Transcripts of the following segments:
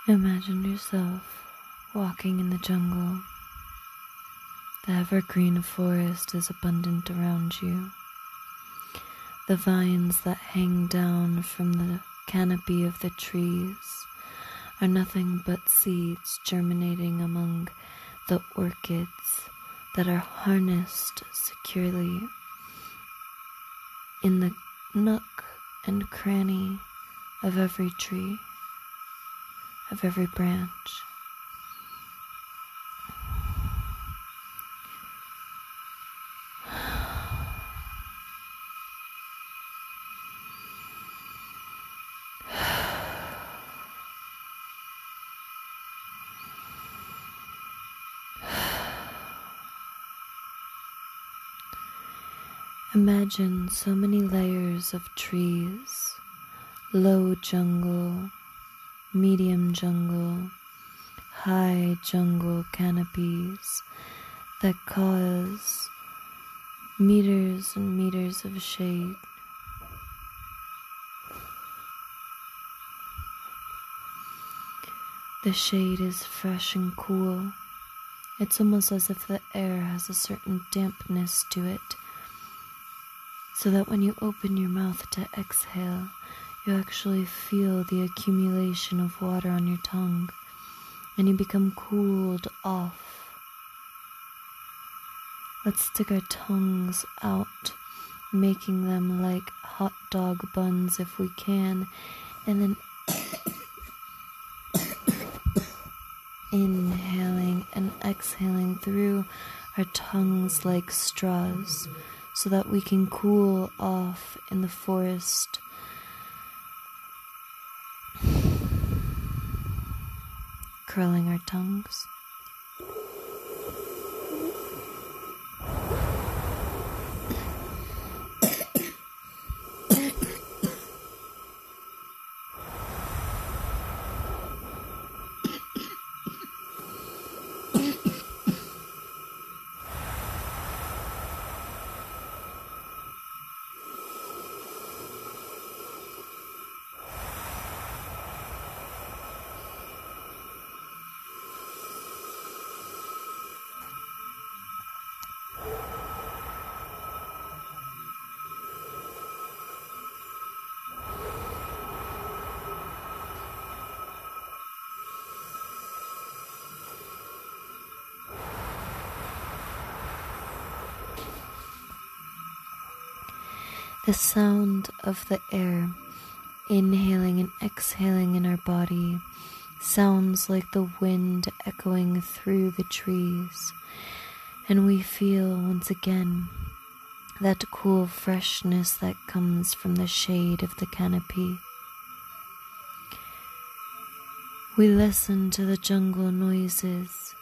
Imagine yourself walking in the jungle. The evergreen forest is abundant around you. The vines that hang down from the canopy of the trees are nothing but seeds germinating among the orchids that are harnessed securely in the nook and cranny of every tree, of every branch. Imagine so many layers of trees, low jungle, medium jungle, high jungle canopies that cause meters and meters of shade. The shade is fresh and cool. It's almost as if the air has a certain dampness to it, so that when you open your mouth to exhale, you actually feel the accumulation of water on your tongue, and you become cooled off. Let's stick our tongues out, making them like hot dog buns if we can, and then inhaling and exhaling through our tongues like straws, so that we can cool off in the forest. Curling our tongues. The sound of the air inhaling and exhaling in our body sounds like the wind echoing through the trees, and we feel once again that cool freshness that comes from the shade of the canopy. We listen to the jungle noises,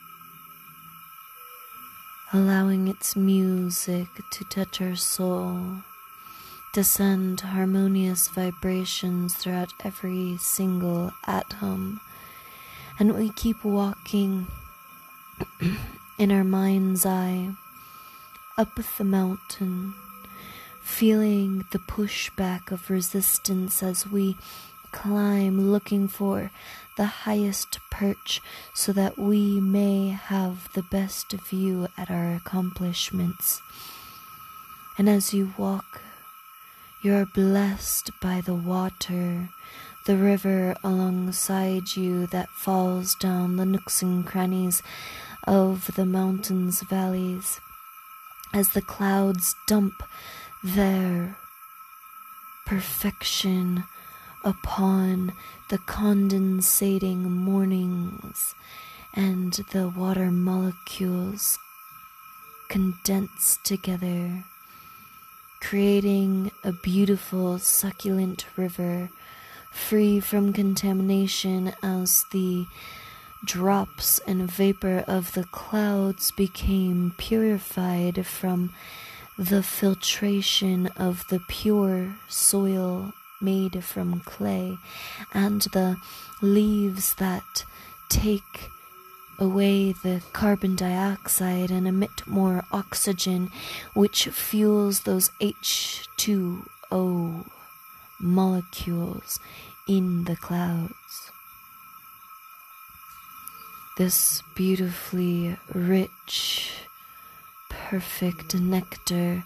allowing its music to touch our soul, to send harmonious vibrations throughout every single atom. And we keep walking in our mind's eye up the mountain, feeling the pushback of resistance as we climb, looking for the highest perch so that we may have the best view at our accomplishments. And as you walk, you are blessed by the water, the river alongside you that falls down the nooks and crannies of the mountains' valleys, as the clouds dump their perfection upon the condensating mornings, and the water molecules condense together, creating a beautiful succulent river, free from contamination as the drops and vapor of the clouds became purified from the filtration of the pure soil made from clay, and the leaves that take away the carbon dioxide and emit more oxygen, which fuels those H2O molecules in the clouds. This beautifully rich, perfect nectar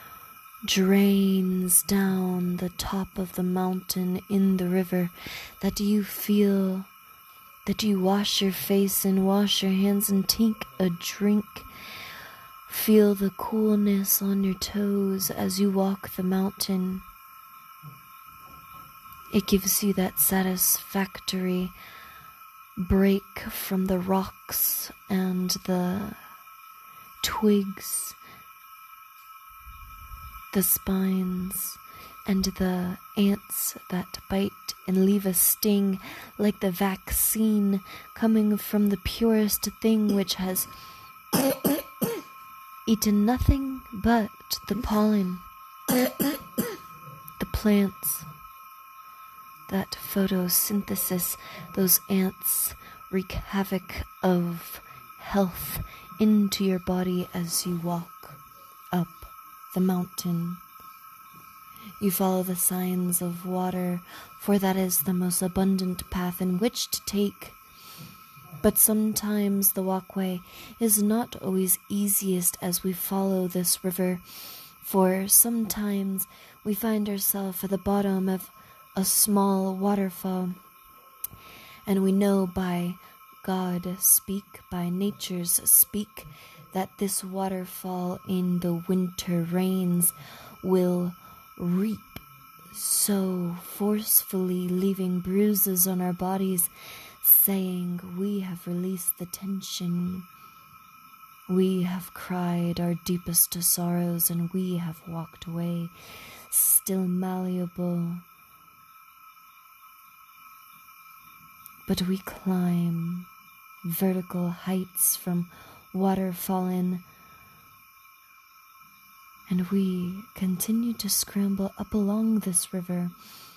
drains down the top of the mountain in the river that you feel, that you wash your face and wash your hands and take a drink. Feel the coolness on your toes as you walk the mountain. It gives you that satisfactory break from the rocks and the twigs, the spines, and the ants that bite and leave a sting, like the vaccine coming from the purest thing which has eaten nothing but the pollen, the plants. That photosynthesis, those ants wreak havoc of health into your body as you walk up the mountain. You follow the signs of water, for that is the most abundant path in which to take. But sometimes the walkway is not always easiest as we follow this river, for sometimes we find ourselves at the bottom of a small waterfall, and we know by God speak, by nature's speak, that this waterfall in the winter rains will reap so forcefully, leaving bruises on our bodies, saying we have released the tension, we have cried our deepest sorrows, and we have walked away, still malleable. But we climb vertical heights from waterfallen, and we continue to scramble up along this river,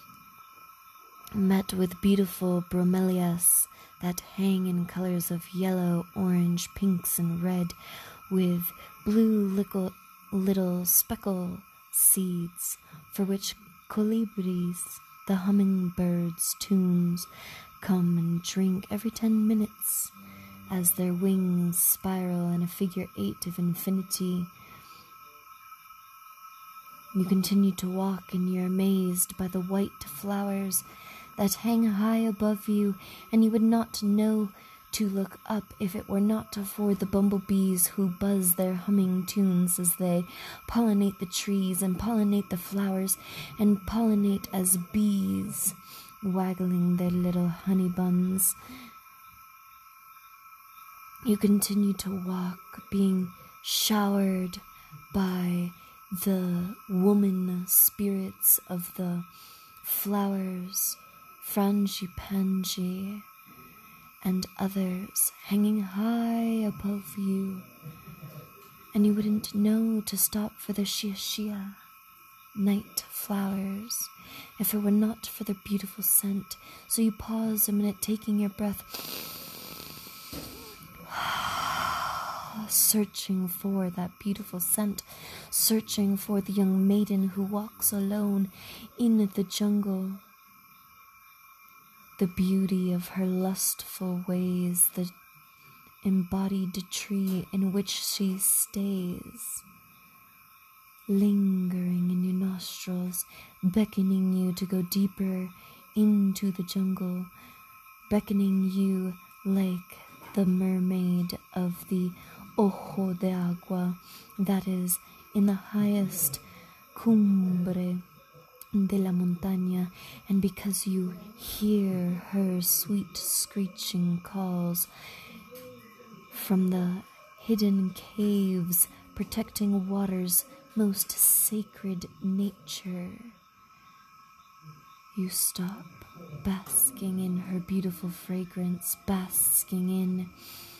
met with beautiful bromelias that hang in colors of yellow, orange, pinks, and red, with blue little speckle seeds, for which colibris, the hummingbird's tunes, come and drink every 10 minutes as their wings spiral in a figure 8 of infinity. You continue to walk, and you're amazed by the white flowers that hang high above you, and you would not know to look up if it were not for the bumblebees who buzz their humming tunes as they pollinate the trees and pollinate the flowers and pollinate as bees, waggling their little honey buns. You continue to walk, being showered by the woman spirits of the flowers, frangipani, and others hanging high above you, and you wouldn't know to stop for the shia night flowers if it were not for their beautiful scent. So you pause a minute, taking your breath, searching for that beautiful scent, searching for the young maiden who walks alone in the jungle. The beauty of her lustful ways, the embodied tree in which she stays, lingering in your nostrils, beckoning you to go deeper into the jungle, beckoning you like the mermaid of the Ojo de Agua that is in the highest cumbre de la montaña, and because you hear her sweet screeching calls from the hidden caves protecting water's most sacred nature, you stop, basking in her beautiful fragrance, basking in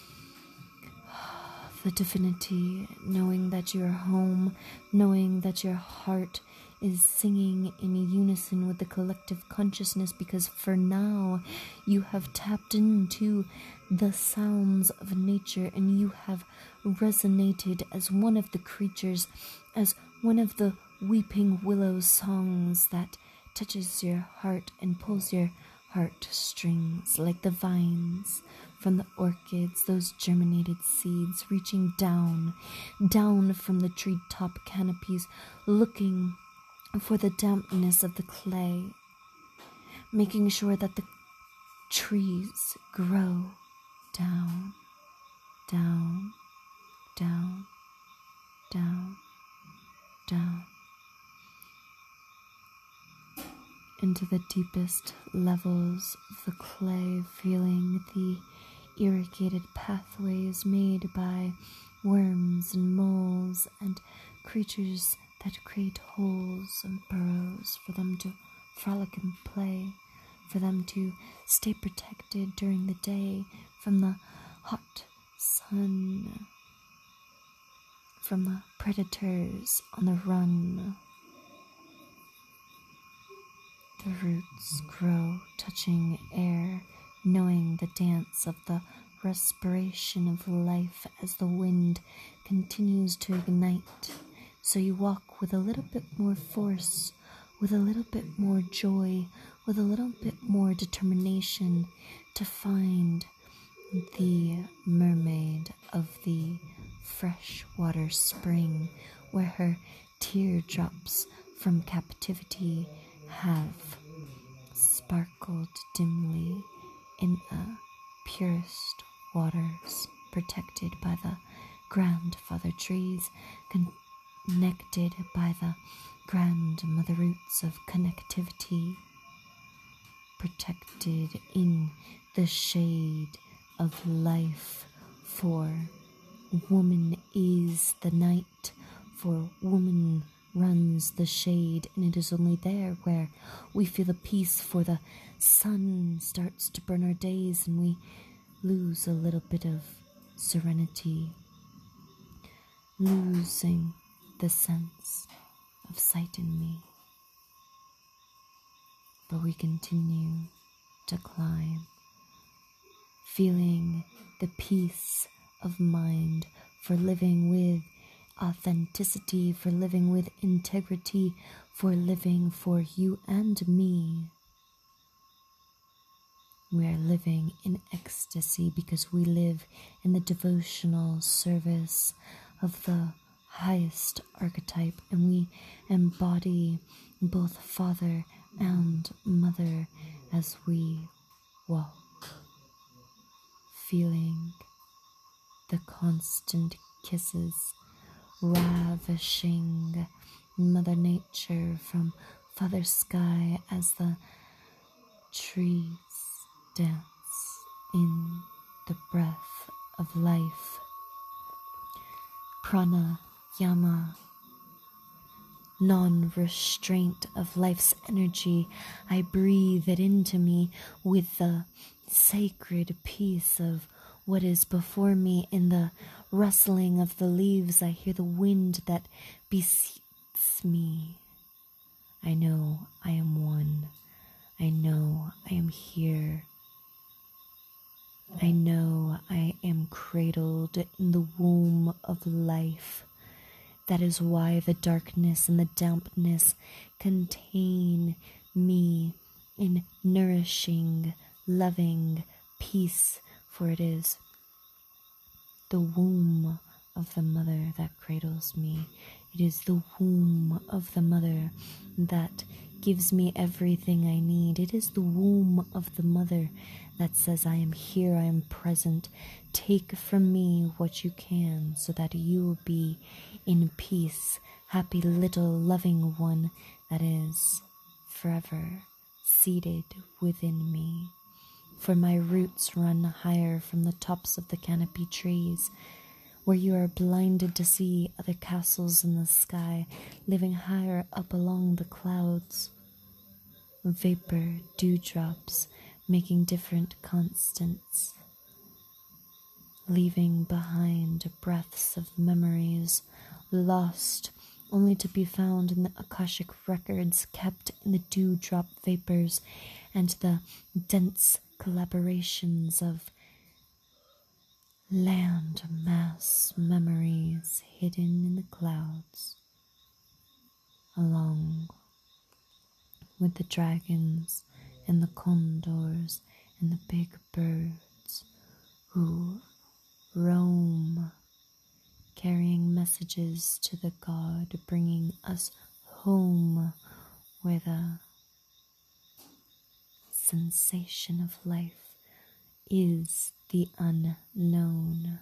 the divinity, knowing that you're home, knowing that your heart is singing in unison with the collective consciousness, because for now you have tapped into the sounds of nature and you have resonated as one of the creatures, as one of the weeping willow songs that touches your heart and pulls your heartstrings like the vines from the orchids, those germinated seeds reaching down from the treetop canopies, looking for the dampness of the clay, making sure that the trees grow down, down, down, down, down, into the deepest levels of the clay, feeling the irrigated pathways made by worms and moles and creatures that create holes and burrows for them to frolic and play, for them to stay protected during the day from the hot sun, from the predators on the run. The roots grow, touching air, knowing the dance of the respiration of life as the wind continues to ignite. So you walk with a little bit more force, with a little bit more joy, with a little bit more determination to find the mermaid of the freshwater spring, where her teardrops from captivity have sparkled dimly in the purest waters, protected by the grandfather trees, connected by the grandmother roots of connectivity, protected in the shade of life. For woman is the night, for woman runs the shade, and it is only there where we feel the peace, for the sun starts to burn our days and we lose a little bit of serenity, losing the sense of sight in me. But we continue to climb, feeling the peace of mind, for living with authenticity, for living with integrity, for living for you and me. We are living in ecstasy because we live in the devotional service of the highest archetype, and we embody both father and mother as we walk, feeling the constant kisses, ravishing Mother Nature from Father Sky as the trees dance in the breath of life. Pranayama, non-restraint of life's energy. I breathe it into me with the sacred peace of what is before me. In the rustling of the leaves, I hear the wind that beseeps me. I know I am one. I know I am here. I know I am cradled in the womb of life. That is why the darkness and the dampness contain me in nourishing, loving peace, for it is the womb of the mother that cradles me. It is the womb of the mother that gives me everything I need. It is the womb of the mother that says, I am here, I am present. Take from me what you can so that you will be in peace, happy little loving one that is forever seated within me. For my roots run higher from the tops of the canopy trees, where you are blinded to see other castles in the sky, living higher up along the clouds. Vapor, dewdrops, making different constants, leaving behind breaths of memories, lost only to be found in the Akashic records, kept in the dewdrop vapors and the dense collaborations of land mass memories hidden in the clouds, along with the dragons and the condors and the big birds who roam, carrying messages to the god, bringing us home where the sensation of life is the unknown.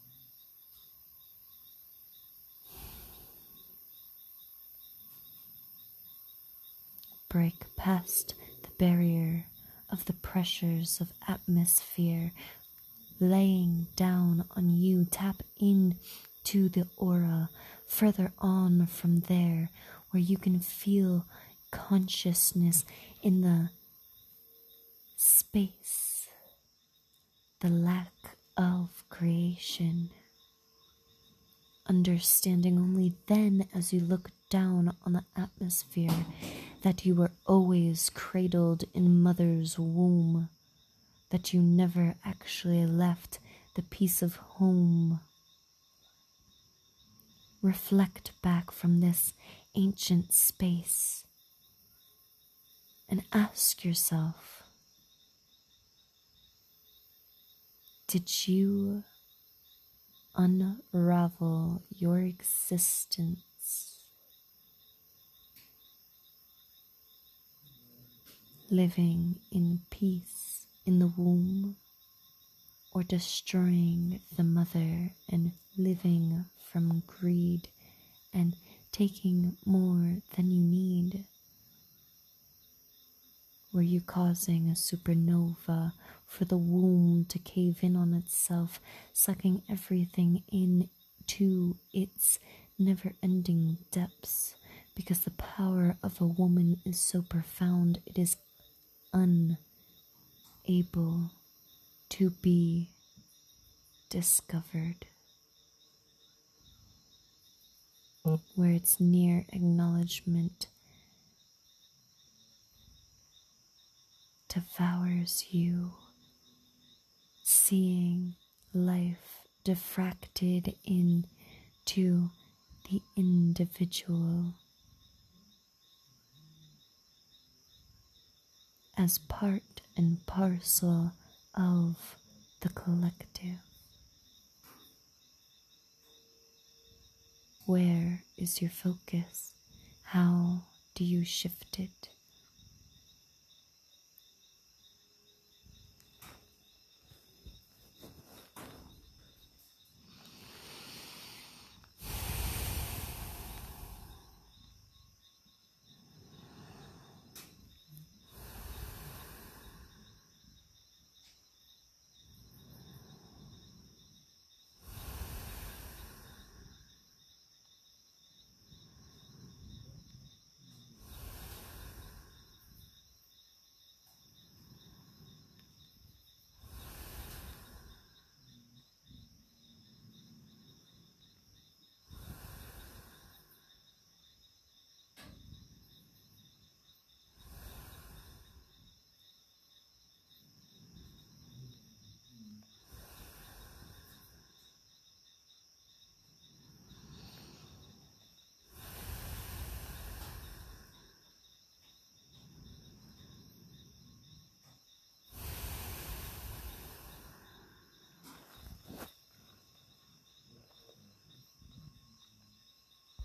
Break past the barrier of the pressures of atmosphere laying down on you. Tap into the aura further on from there, where you can feel consciousness in the space, the lack of creation. Understanding only then, as you look down on the atmosphere, that you were always cradled in mother's womb, that you never actually left the peace of home. Reflect back from this ancient space and ask yourself, did you unravel your existence living in peace in the womb, or destroying the mother and living from greed and taking more than you need? Were you causing a supernova for the womb to cave in on itself, sucking everything into its never-ending depths? Because the power of a woman is so profound, it is unable to be discovered. Where its near acknowledgement devours you, seeing life diffracted into the individual as part and parcel of the collective. Where is your focus? How do you shift it?